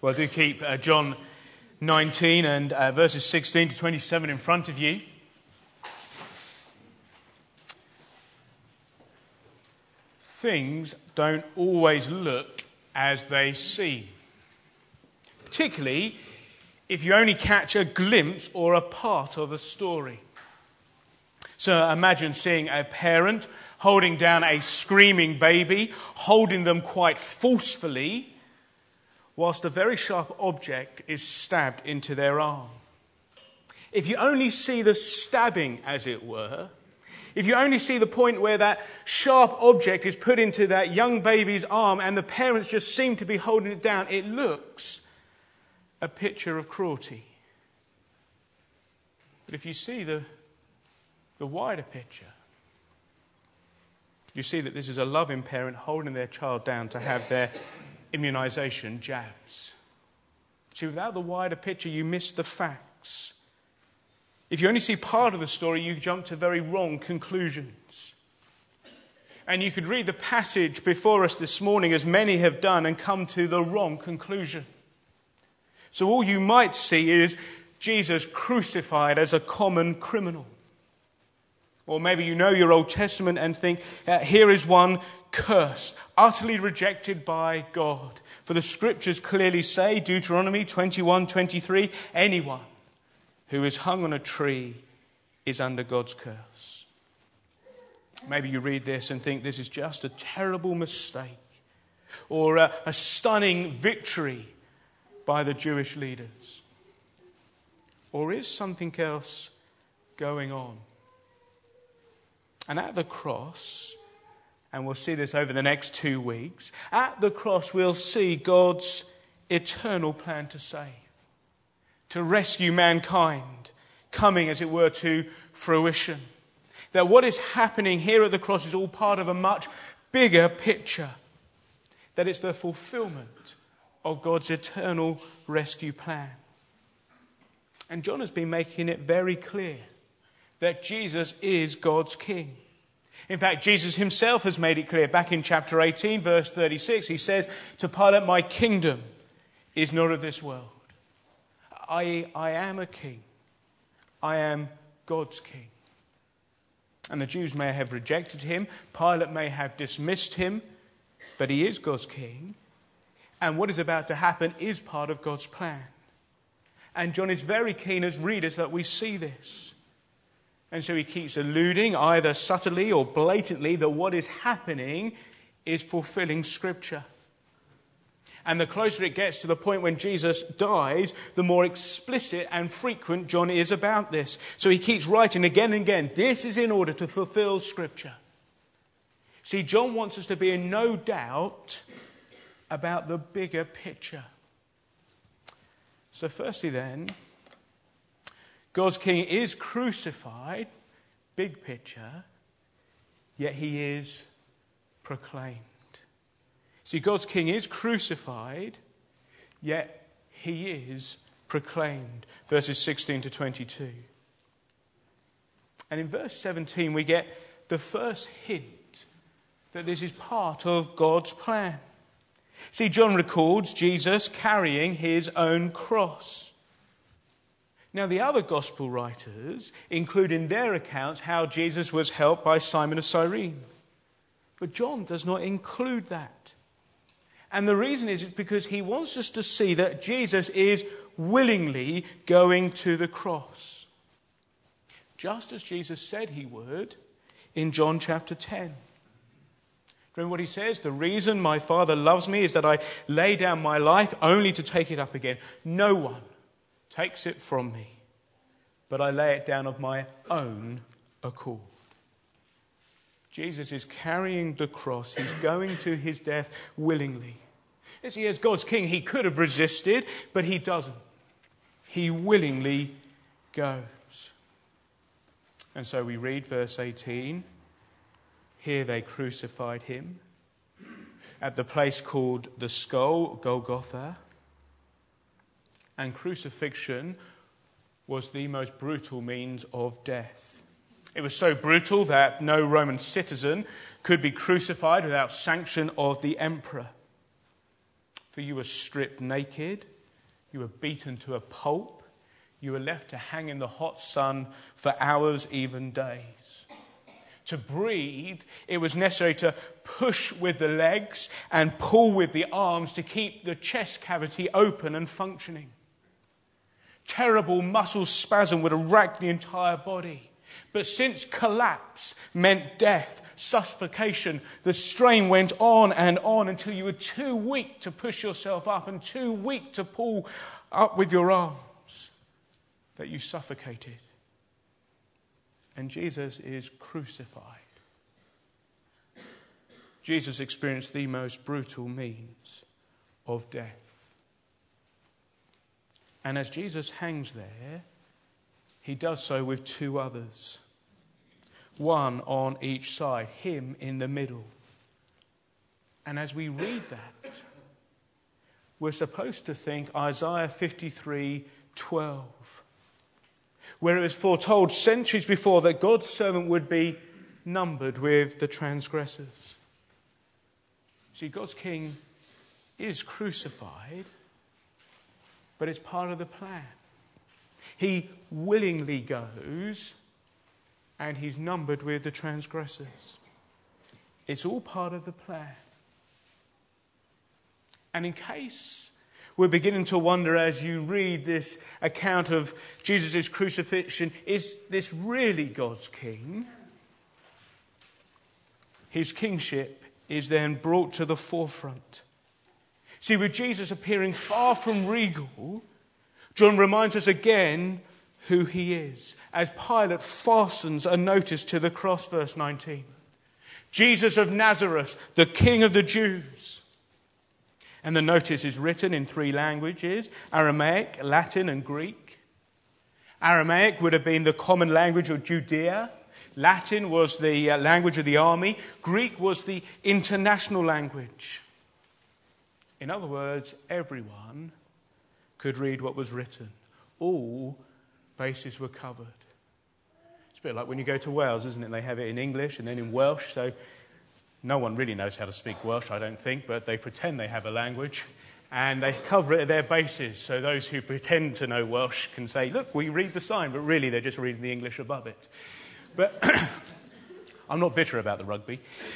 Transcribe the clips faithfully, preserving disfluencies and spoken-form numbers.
Well, do keep uh, John nineteen and uh, verses sixteen to twenty-seven in front of you. Things don't always look as they seem, particularly if you only catch a glimpse or a part of a story. So imagine seeing a parent holding down a screaming baby, holding them quite forcefully, whilst a very sharp object is stabbed into their arm. If you only see the stabbing, as it were, if you only see the point where that sharp object is put into that young baby's arm and the parents just seem to be holding it down, it looks a picture of cruelty. But if you see the, the wider picture, you see that this is a loving parent holding their child down to have their immunization jabs. See, without the wider picture, you miss the facts. If you only see part of the story, you jump to very wrong conclusions. And you could read the passage before us this morning, as many have done, and come to the wrong conclusion. So all you might see is Jesus crucified as a common criminal. Or maybe you know your Old Testament and think, uh, here is one cursed, utterly rejected by God. For the scriptures clearly say, Deuteronomy twenty-one twenty-three, anyone who is hung on a tree is under God's curse. Maybe you read this and think this is just a terrible mistake or a, a stunning victory by the Jewish leaders. Or is something else going on? And at the cross, and we'll see this over the next two weeks, at the cross we'll see God's eternal plan to save, to rescue mankind, coming, as it were, to fruition. That what is happening here at the cross is all part of a much bigger picture. That it's the fulfillment of God's eternal rescue plan. And John has been making it very clear that Jesus is God's King. In fact, Jesus himself has made it clear. Back in chapter eighteen, verse thirty-six, he says to Pilate, my kingdom is not of this world. I, I am a king. I am God's king. And the Jews may have rejected him. Pilate may have dismissed him. But he is God's king. And what is about to happen is part of God's plan. And John is very keen as readers that we see this. And so he keeps alluding, either subtly or blatantly, that what is happening is fulfilling Scripture. And the closer it gets to the point when Jesus dies, the more explicit and frequent John is about this. So he keeps writing again and again, this is in order to fulfill Scripture. See, John wants us to be in no doubt about the bigger picture. So firstly then, God's King is crucified, big picture, yet he is proclaimed. See, God's King is crucified, yet he is proclaimed. Verses sixteen to twenty-two. And in verse seventeen we get the first hint that this is part of God's plan. See, John records Jesus carrying his own cross. Now, the other gospel writers include in their accounts how Jesus was helped by Simon of Cyrene. But John does not include that. And the reason is because he wants us to see that Jesus is willingly going to the cross. Just as Jesus said he would in John chapter ten. Remember what he says? The reason my Father loves me is that I lay down my life only to take it up again. No one takes it from me, but I lay it down of my own accord. Jesus is carrying the cross. He's going to his death willingly. As he is God's king, he could have resisted, but he doesn't. He willingly goes. And so we read verse eighteen. Here they crucified him at the place called the Skull, Golgotha. And crucifixion was the most brutal means of death. It was so brutal that no Roman citizen could be crucified without sanction of the emperor. For you were stripped naked, you were beaten to a pulp, you were left to hang in the hot sun for hours, even days. To breathe, it was necessary to push with the legs and pull with the arms to keep the chest cavity open and functioning. Terrible muscle spasm would have racked the entire body. But since collapse meant death, suffocation, the strain went on and on until you were too weak to push yourself up and too weak to pull up with your arms, that you suffocated. And Jesus is crucified. Jesus experienced the most brutal means of death. And as Jesus hangs there, he does so with two others. One on each side, him in the middle. And as we read that, we're supposed to think Isaiah fifty-three twelve, where it was foretold centuries before that God's servant would be numbered with the transgressors. See, God's king is crucified, but it's part of the plan. He willingly goes, and he's numbered with the transgressors. It's all part of the plan. And in case we're beginning to wonder as you read this account of Jesus' crucifixion, is this really God's king? His kingship is then brought to the forefront. See, with Jesus appearing far from regal, John reminds us again who he is, as Pilate fastens a notice to the cross, verse nineteen. Jesus of Nazareth, the King of the Jews. And the notice is written in three languages, Aramaic, Latin and Greek. Aramaic would have been the common language of Judea. Latin was the uh, language of the army. Greek was the international language. In other words, everyone could read what was written. All bases were covered. It's a bit like when you go to Wales, isn't it? They have it in English and then in Welsh, so no one really knows how to speak Welsh, I don't think, but they pretend they have a language and they cover it at their bases. So those who pretend to know Welsh can say, look, we read the sign, but really they're just reading the English above it. But I'm not bitter about the rugby.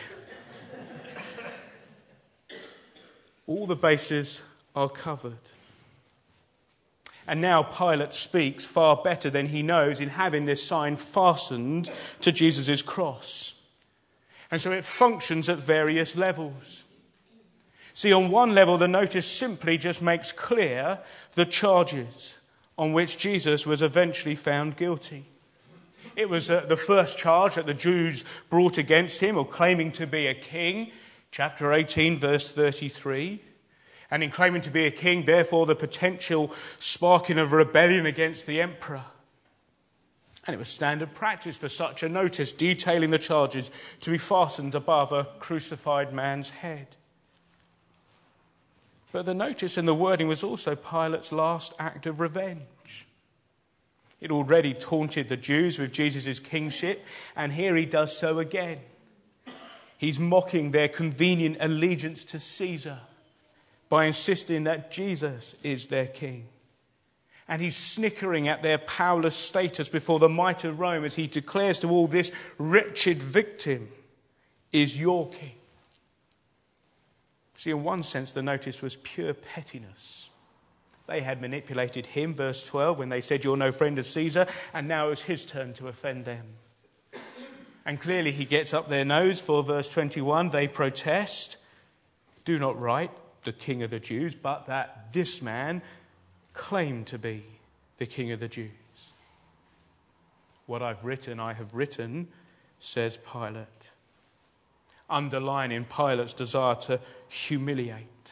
All the bases are covered. And now Pilate speaks far better than he knows in having this sign fastened to Jesus' cross. And so it functions at various levels. See, on one level, the notice simply just makes clear the charges on which Jesus was eventually found guilty. It was uh, the first charge that the Jews brought against him of claiming to be a king, chapter eighteen, verse thirty-three. And in claiming to be a king, therefore, the potential sparking of rebellion against the emperor. And it was standard practice for such a notice detailing the charges to be fastened above a crucified man's head. But the notice and the wording was also Pilate's last act of revenge. It already taunted the Jews with Jesus' kingship, and here he does so again. He's mocking their convenient allegiance to Caesar by insisting that Jesus is their king. And he's snickering at their powerless status before the might of Rome as he declares to all, this wretched victim is your king. See, in one sense, the notice was pure pettiness. They had manipulated him, verse twelve, when they said, you're no friend of Caesar, and now it was his turn to offend them. And clearly he gets up their nose for verse twenty-one. They protest, do not write the King of the Jews, but that this man claimed to be the King of the Jews. What I've written, I have written, says Pilate, underlining Pilate's desire to humiliate.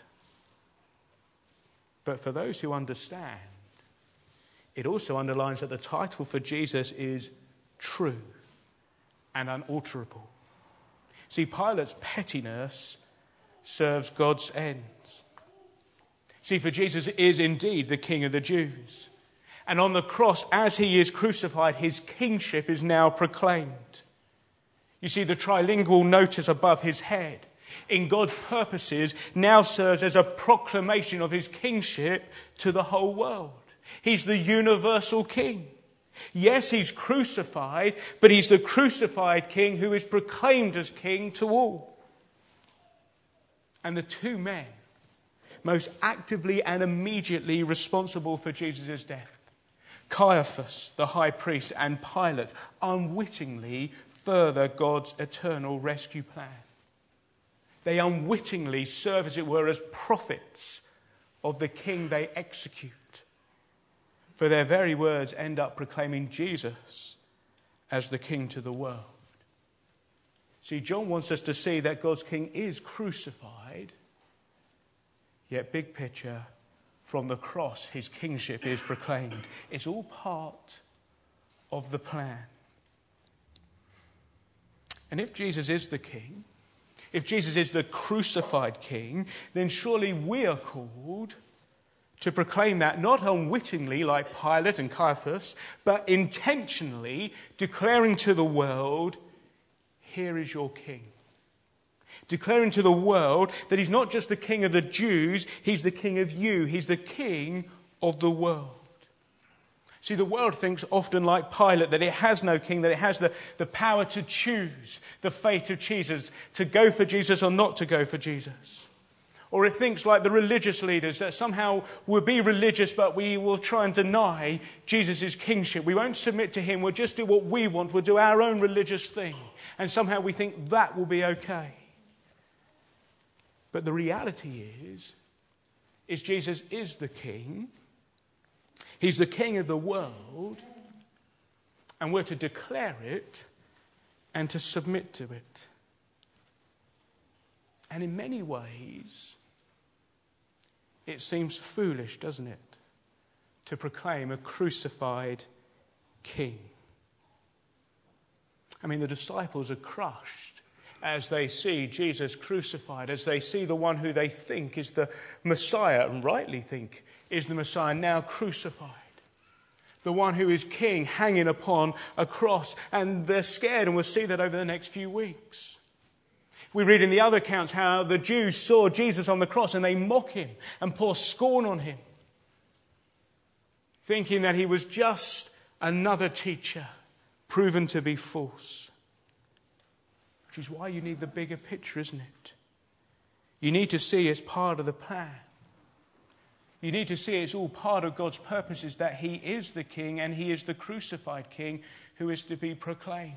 But for those who understand, it also underlines that the title for Jesus is true and unalterable. See, Pilate's pettiness serves God's ends. See, for Jesus is indeed the King of the Jews. And on the cross, as he is crucified, his kingship is now proclaimed. You see, the trilingual notice above his head in God's purposes now serves as a proclamation of his kingship to the whole world. He's the universal king. Yes, he's crucified, but he's the crucified king who is proclaimed as king to all. And the two men most actively and immediately responsible for Jesus' death, Caiaphas, the high priest, and Pilate, unwittingly further God's eternal rescue plan. They unwittingly serve, as it were, as prophets of the king they execute. For their very words end up proclaiming Jesus as the king to the world. See, John wants us to see that God's king is crucified, yet big picture, from the cross, his kingship is proclaimed. It's all part of the plan. And if Jesus is the king, if Jesus is the crucified king, then surely we are called to proclaim that, not unwittingly like Pilate and Caiaphas, but intentionally declaring to the world, here is your king. Declaring to the world that he's not just the king of the Jews, he's the king of you. He's the king of the world. See, the world thinks often like Pilate that it has no king, that it has the, the power to choose the fate of Jesus, to go for Jesus or not to go for Jesus. Or it thinks like the religious leaders that somehow we'll be religious but we will try and deny Jesus' kingship. We won't submit to him, we'll just do what we want, we'll do our own religious thing. And somehow we think that will be okay. But the reality is, is Jesus is the king. He's the king of the world. And we're to declare it and to submit to it. And in many ways, it seems foolish, doesn't it, to proclaim a crucified king. I mean, the disciples are crushed as they see Jesus crucified, as they see the one who they think is the Messiah, and rightly think is the Messiah, now crucified. The one who is king hanging upon a cross, and they're scared, and we'll see that over the next few weeks. We read in the other accounts how the Jews saw Jesus on the cross and they mock him and pour scorn on him, thinking that he was just another teacher proven to be false. Which is why you need the bigger picture, isn't it? You need to see it's part of the plan. You need to see it's all part of God's purposes, that he is the king and he is the crucified king who is to be proclaimed.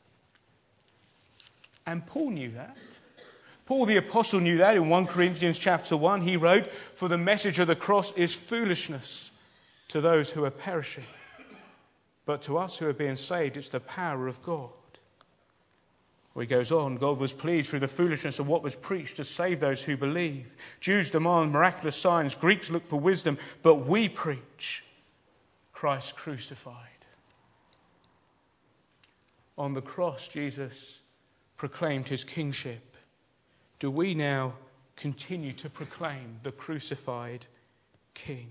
And Paul knew that. Paul the apostle knew that in First Corinthians chapter one. He wrote, "For the message of the cross is foolishness to those who are perishing. But to us who are being saved, it's the power of God." Or he goes on, God was pleased through the foolishness of what was preached to save those who believe. Jews demand miraculous signs, Greeks look for wisdom, but we preach Christ crucified. On the cross, Jesus proclaimed his kingship. Do we now continue to proclaim the crucified King?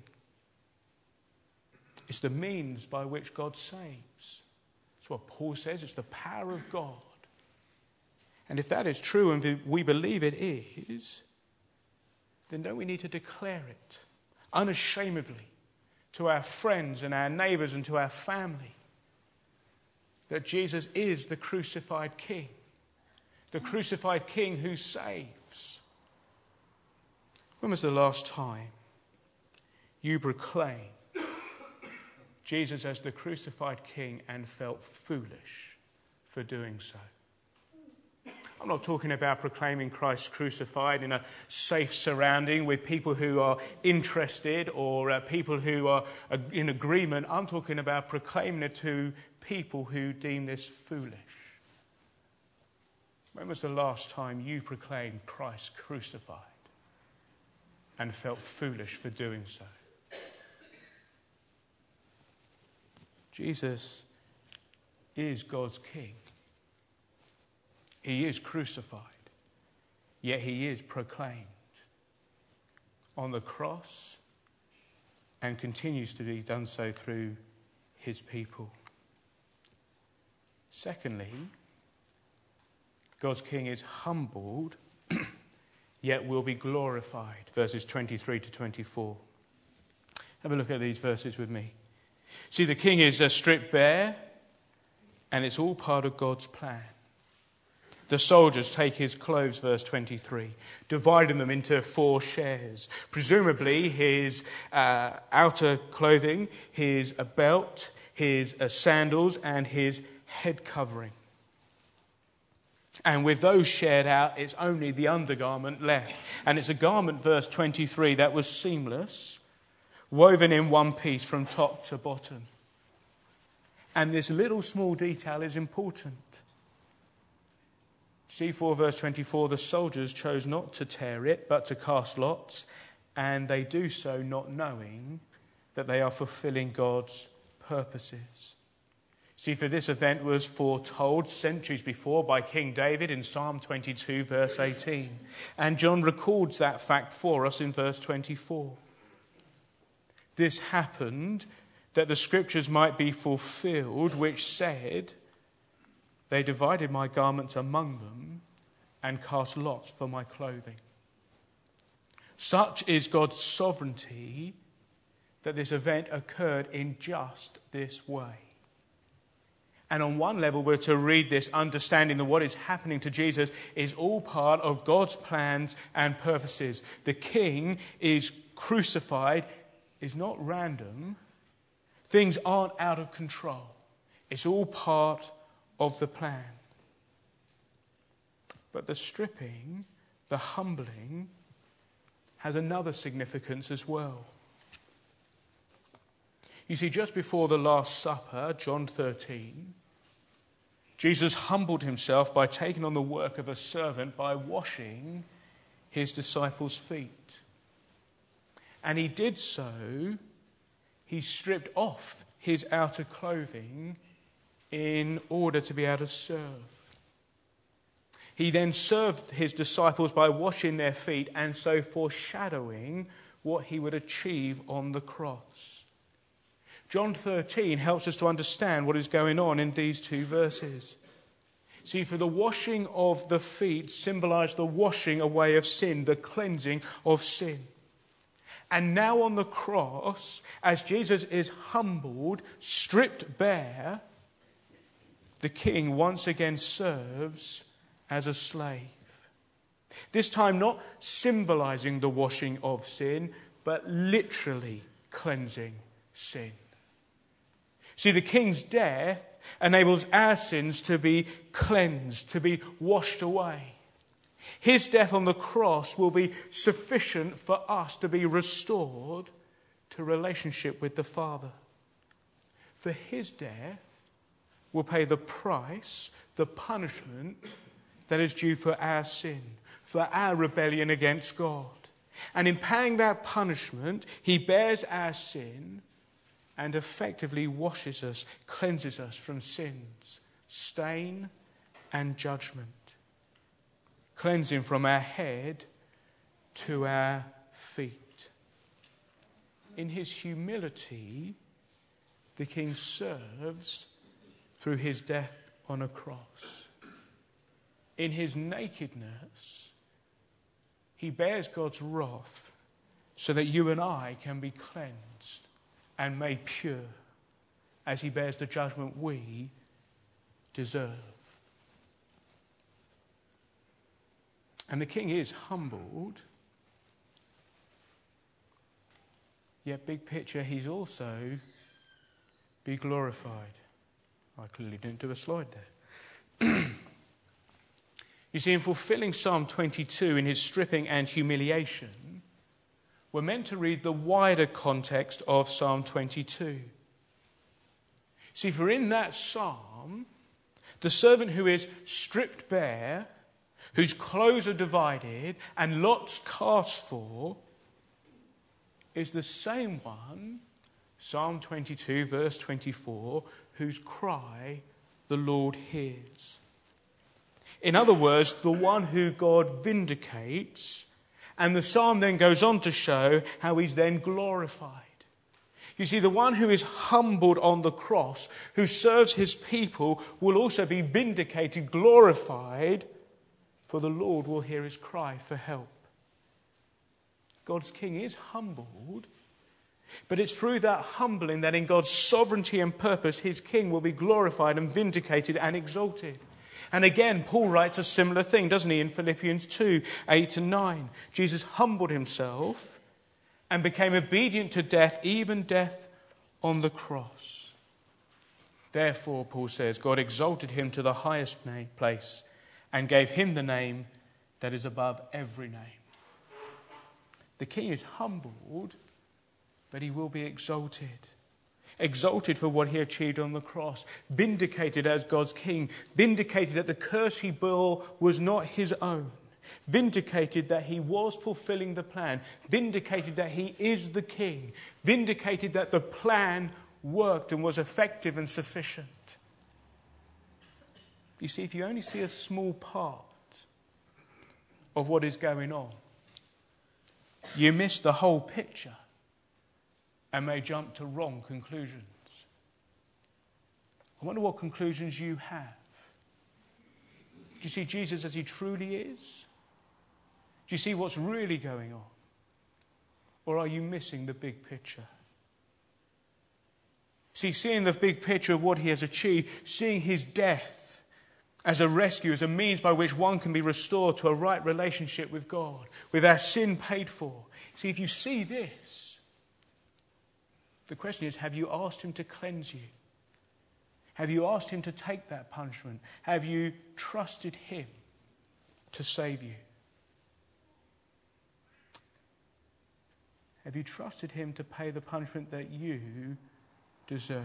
It's the means by which God saves. That's what Paul says. It's the power of God. And if that is true, and we believe it is, then don't we need to declare it unashamedly to our friends and our neighbours and to our family that Jesus is the crucified King, the crucified King who saves? When was the last time you proclaimed Jesus as the crucified King and felt foolish for doing so? I'm not talking about proclaiming Christ crucified in a safe surrounding with people who are interested or uh, people who are uh, in agreement. I'm talking about proclaiming it to people who deem this foolish. When was the last time you proclaimed Christ crucified and felt foolish for doing so? Jesus is God's King. He is crucified, yet he is proclaimed on the cross and continues to be done so through his people. Secondly, God's King is humbled yet will be glorified. Verses twenty-three to twenty-four. Have a look at these verses with me. See, the king is uh, stripped bare, and it's all part of God's plan. The soldiers take his clothes, verse twenty-three, dividing them into four shares. Presumably his uh, outer clothing, his uh, belt, his uh, sandals, and his head covering. And with those shared out, it's only the undergarment left. And it's a garment, verse twenty-three, that was seamless, woven in one piece from top to bottom. And this little small detail is important. See, for verse twenty-four, the soldiers chose not to tear it, but to cast lots, and they do so not knowing that they are fulfilling God's purposes. See, for this event was foretold centuries before by King David in Psalm twenty-two, verse eighteen. And John records that fact for us in verse twenty-four. This happened that the scriptures might be fulfilled, which said, "They divided my garments among them and cast lots for my clothing." Such is God's sovereignty that this event occurred in just this way. And on one level, we're to read this understanding that what is happening to Jesus is all part of God's plans and purposes. The king is crucified, is not random. Things aren't out of control. It's all part of the plan. But the stripping, the humbling, has another significance as well. You see, just before the Last Supper, John thirteen, Jesus humbled himself by taking on the work of a servant by washing his disciples' feet. And he did so, he stripped off his outer clothing in order to be able to serve. He then served his disciples by washing their feet and so foreshadowing what he would achieve on the cross. John thirteen helps us to understand what is going on in these two verses. See, for the washing of the feet symbolized the washing away of sin, the cleansing of sin. And now on the cross, as Jesus is humbled, stripped bare, the king once again serves as a slave. This time not symbolizing the washing of sin, but literally cleansing sin. See, the king's death enables our sins to be cleansed, to be washed away. His death on the cross will be sufficient for us to be restored to relationship with the Father. For his death will pay the price, the punishment that is due for our sin, for our rebellion against God. And in paying that punishment, he bears our sin and effectively washes us, cleanses us from sins, stain and judgment. Cleansing from our head to our feet. In his humility, the king serves through his death on a cross. In his nakedness, he bears God's wrath so that you and I can be cleansed and made pure as he bears the judgment we deserve. And the king is humbled, yet big picture, he's also be glorified. I clearly didn't do a slide there. You see, in fulfilling Psalm twenty-two in his stripping and humiliation, we're meant to read the wider context of Psalm twenty-two. See, for in that psalm, the servant who is stripped bare, whose clothes are divided and lots cast for, is the same one, Psalm twenty-two, verse twenty-four, whose cry the Lord hears. In other words, the one who God vindicates, and the psalm then goes on to show how he's then glorified. You see, the one who is humbled on the cross, who serves his people, will also be vindicated, glorified for the Lord will hear his cry for help. God's king is humbled, but it's through that humbling that in God's sovereignty and purpose, his king will be glorified and vindicated and exalted. And again, Paul writes a similar thing, doesn't he, in Philippians two, eight and nine. Jesus humbled himself and became obedient to death, even death on the cross. Therefore, Paul says, God exalted him to the highest place and gave him the name that is above every name. The king is humbled, but he will be exalted. Exalted for what he achieved on the cross. Vindicated as God's king. Vindicated that the curse he bore was not his own. Vindicated that he was fulfilling the plan. Vindicated that he is the king. Vindicated that the plan worked and was effective and sufficient. You see, if you only see a small part of what is going on, you miss the whole picture and may jump to wrong conclusions. I wonder what conclusions you have. Do you see Jesus as he truly is? Do you see what's really going on? Or are you missing the big picture? See, seeing the big picture of what he has achieved, seeing his death as a rescue, as a means by which one can be restored to a right relationship with God, with our sin paid for. See, if you see this, the question is, have you asked him to cleanse you? Have you asked him to take that punishment? Have you trusted him to save you? Have you trusted him to pay the punishment that you deserve?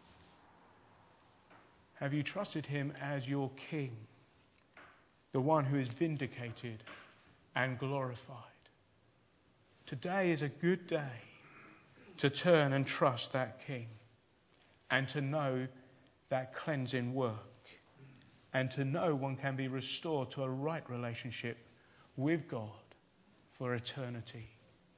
Have you trusted him as your king, the one who is vindicated and glorified? Today is a good day to turn and trust that king and to know that cleansing work and to know one can be restored to a right relationship with God for eternity.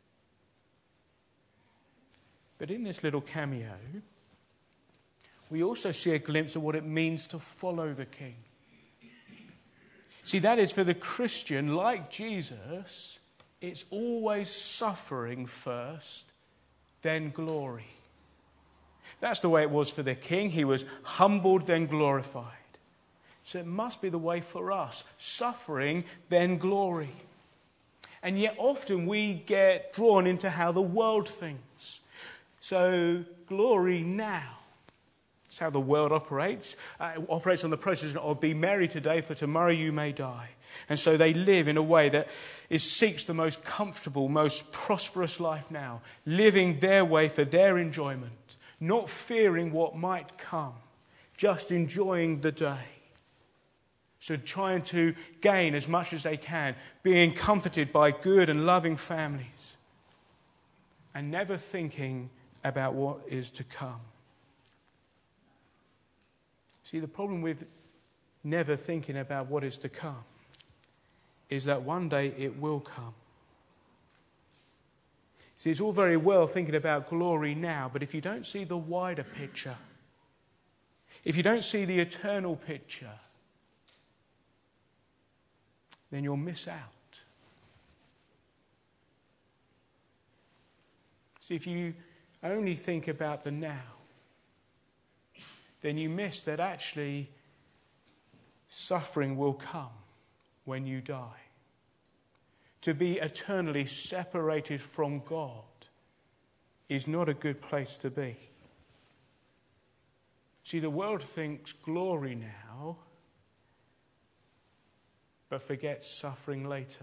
But in this little cameo, we also see a glimpse of what it means to follow the king. See, that is for the Christian, like Jesus, it's always suffering first, then glory. That's the way it was for the king. He was humbled, then glorified. So it must be the way for us. Suffering, then glory. And yet often we get drawn into how the world thinks. So glory now. That's how the world operates. Uh, it operates on the process of be merry today, for tomorrow you may die. And so they live in a way that is, seeks the most comfortable, most prosperous life now, living their way for their enjoyment, not fearing what might come, just enjoying the day. So trying to gain as much as they can, being comforted by good and loving families, and never thinking about what is to come. See, the problem with never thinking about what is to come is that one day it will come. See, it's all very well thinking about glory now, but if you don't see the wider picture, if you don't see the eternal picture, then you'll miss out. See, if you only think about the now, then you miss that actually suffering will come when you die. To be eternally separated from God is not a good place to be. See, the world thinks glory now, but forgets suffering later.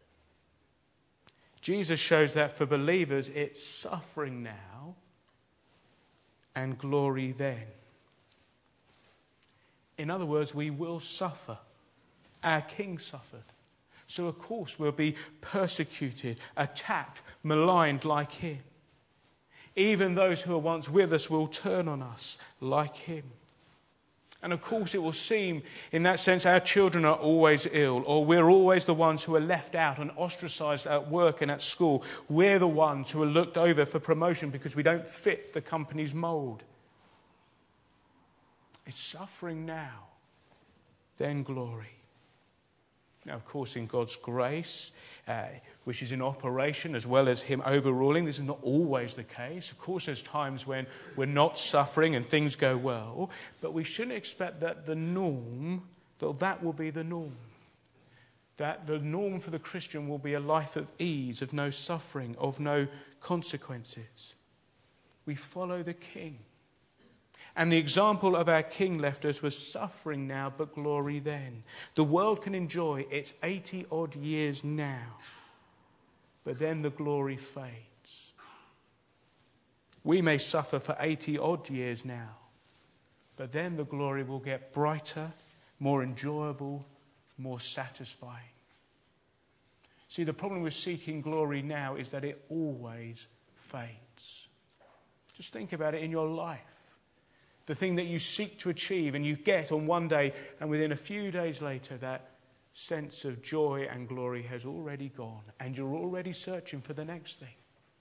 Jesus shows that for believers, it's suffering now and glory then. In other words, we will suffer. Our King suffered. So of course we'll be persecuted, attacked, maligned like him. Even those who were once with us will turn on us like him. And of course it will seem, in that sense, our children are always ill, or we're always the ones who are left out and ostracized at work and at school. We're the ones who are looked over for promotion because we don't fit the company's mould. It's suffering now, then glory. Now, of course, in God's grace, uh, which is in operation as well as him overruling, this is not always the case. Of course, there's times when we're not suffering and things go well, but we shouldn't expect that the norm, that that will be the norm. That the norm for the Christian will be a life of ease, of no suffering, of no consequences. We follow the King. And the example of our King left us was suffering now, but glory then. The world can enjoy its eighty-odd years now, but then the glory fades. We may suffer for eighty-odd years now, but then the glory will get brighter, more enjoyable, more satisfying. See, the problem with seeking glory now is that it always fades. Just think about it in your life. The thing that you seek to achieve and you get on one day, and within a few days later, that sense of joy and glory has already gone, and you're already searching for the next thing.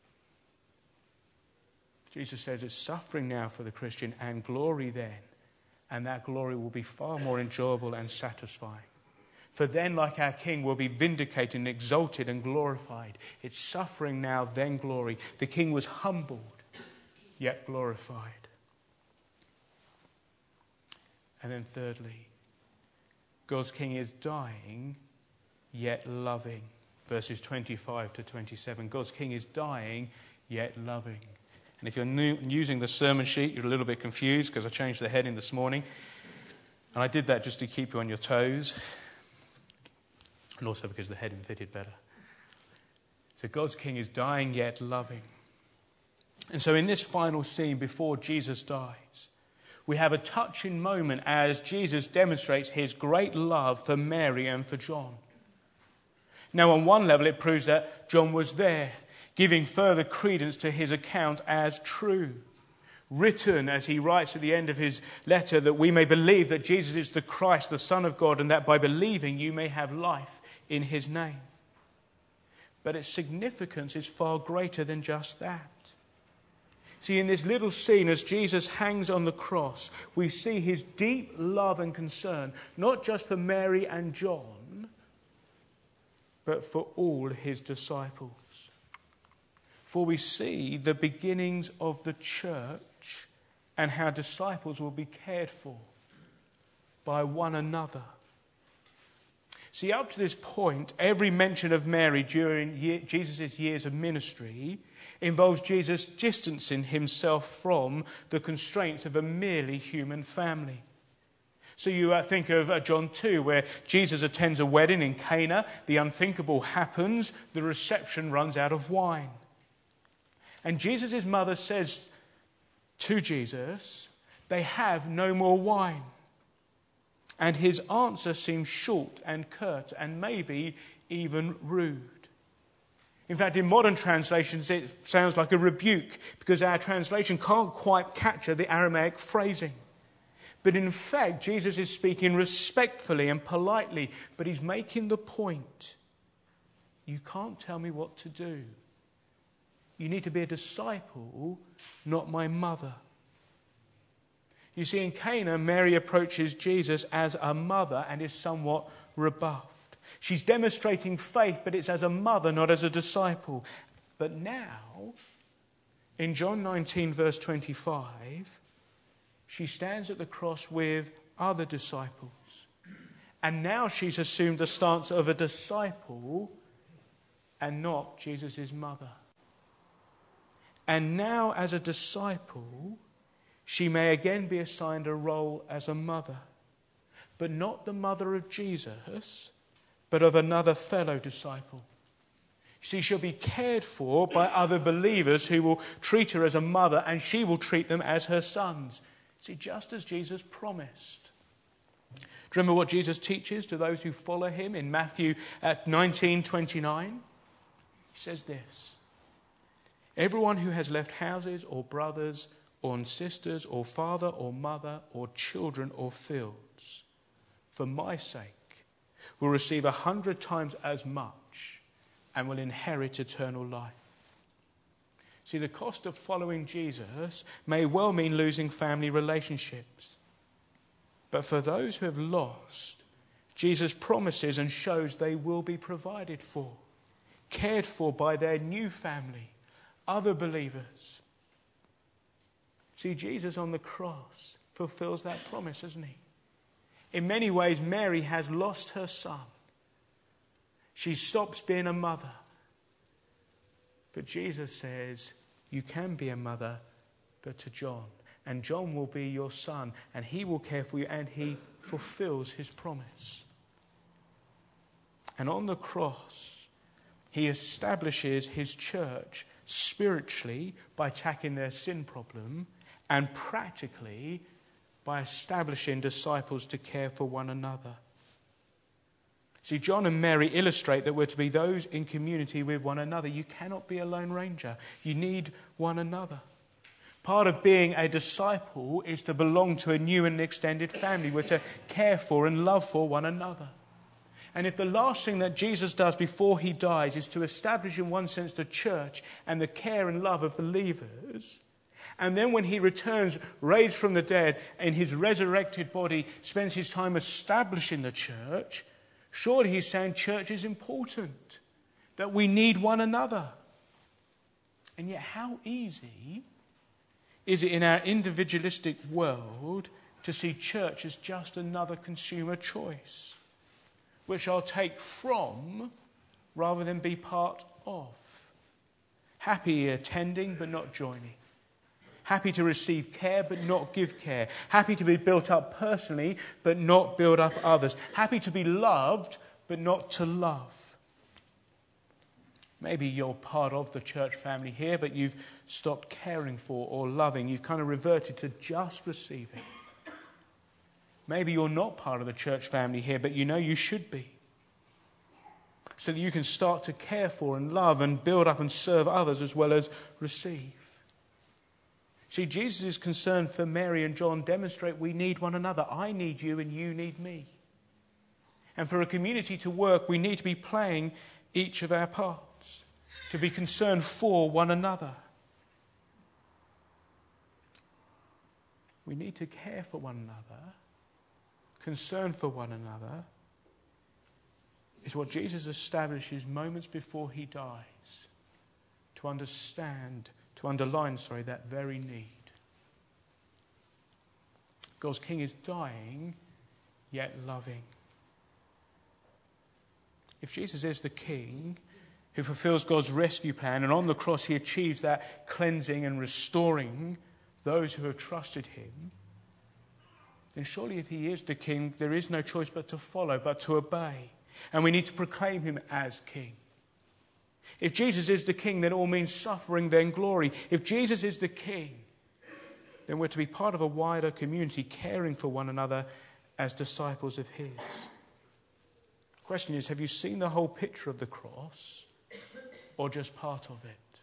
Jesus says it's suffering now for the Christian and glory then, and that glory will be far more enjoyable and satisfying. For then, like our King, we'll be vindicated and exalted and glorified. It's suffering now, then glory. The King was humbled, yet glorified. And then thirdly, God's King is dying, yet loving. Verses twenty-five to twenty-seven. God's King is dying, yet loving. And if you're new, using the sermon sheet, you're a little bit confused because I changed the heading this morning. And I did that just to keep you on your toes. And also because the heading fitted better. So God's King is dying, yet loving. And so in this final scene before Jesus dies, we have a touching moment as Jesus demonstrates his great love for Mary and for John. Now, on one level, it proves that John was there, giving further credence to his account as true. Written, as he writes at the end of his letter, that we may believe that Jesus is the Christ, the Son of God, and that by believing you may have life in his name. But its significance is far greater than just that. See, in this little scene, as Jesus hangs on the cross, we see his deep love and concern, not just for Mary and John, but for all his disciples. For we see the beginnings of the church and how disciples will be cared for by one another. See, up to this point, every mention of Mary during Jesus' years of ministry involves Jesus distancing himself from the constraints of a merely human family. So you uh, think of uh, John two, where Jesus attends a wedding in Cana. The unthinkable happens. The reception runs out of wine. And Jesus' mother says to Jesus, they have no more wine. And his answer seems short and curt and maybe even rude. In fact, in modern translations, it sounds like a rebuke because our translation can't quite capture the Aramaic phrasing. But in fact, Jesus is speaking respectfully and politely, but he's making the point. You can't tell me what to do. You need to be a disciple, not my mother. You see, in Cana, Mary approaches Jesus as a mother and is somewhat rebuffed. She's demonstrating faith, but it's as a mother, not as a disciple. But now, in John nineteen, verse twenty-five, she stands at the cross with other disciples. And now she's assumed the stance of a disciple and not Jesus' mother. And now, as a disciple, she may again be assigned a role as a mother, but not the mother of Jesus, but of another fellow disciple. See, she'll be cared for by other believers who will treat her as a mother, and she will treat them as her sons. See, just as Jesus promised. Do you remember what Jesus teaches to those who follow him in Matthew nineteen twenty-nine? He says this: everyone who has left houses or brothers or sisters or father or mother or children or fields for my sake will receive a hundred times as much and will inherit eternal life. See, the cost of following Jesus may well mean losing family relationships. But for those who have lost, Jesus promises and shows they will be provided for, cared for by their new family, other believers. See, Jesus on the cross fulfills that promise, doesn't he? In many ways, Mary has lost her son. She stops being a mother. But Jesus says, you can be a mother, but to John. And John will be your son, and he will care for you, and he fulfills his promise. And on the cross, he establishes his church spiritually by tackling their sin problem, and practically by establishing disciples to care for one another. See, John and Mary illustrate that we're to be those in community with one another. You cannot be a lone ranger. You need one another. Part of being a disciple is to belong to a new and extended family. We're to care for and love for one another. And if the last thing that Jesus does before he dies is to establish in one sense the church and the care and love of believers, and then when he returns, raised from the dead, in his resurrected body, spends his time establishing the church, surely he's saying church is important, that we need one another. And yet how easy is it in our individualistic world to see church as just another consumer choice, which I'll take from rather than be part of. Happy attending but not joining. Happy to receive care but not give care. Happy to be built up personally but not build up others. Happy to be loved but not to love. Maybe you're part of the church family here, but you've stopped caring for or loving. You've kind of reverted to just receiving. Maybe you're not part of the church family here, but you know you should be. So that you can start to care for and love and build up and serve others as well as receive. See, Jesus' concern for Mary and John demonstrate we need one another. I need you and you need me. And for a community to work, we need to be playing each of our parts, to be concerned for one another. We need to care for one another, concern for one another, is what Jesus establishes moments before he dies, to understand, to underline, sorry, that very need. God's King is dying, yet loving. If Jesus is the King who fulfills God's rescue plan, and on the cross he achieves that cleansing and restoring those who have trusted him, then surely if he is the King, there is no choice but to follow, but to obey. And we need to proclaim him as King. If Jesus is the King, then all means suffering, then glory. If Jesus is the King, then we're to be part of a wider community, caring for one another as disciples of his. The question is, have you seen the whole picture of the cross, or just part of it?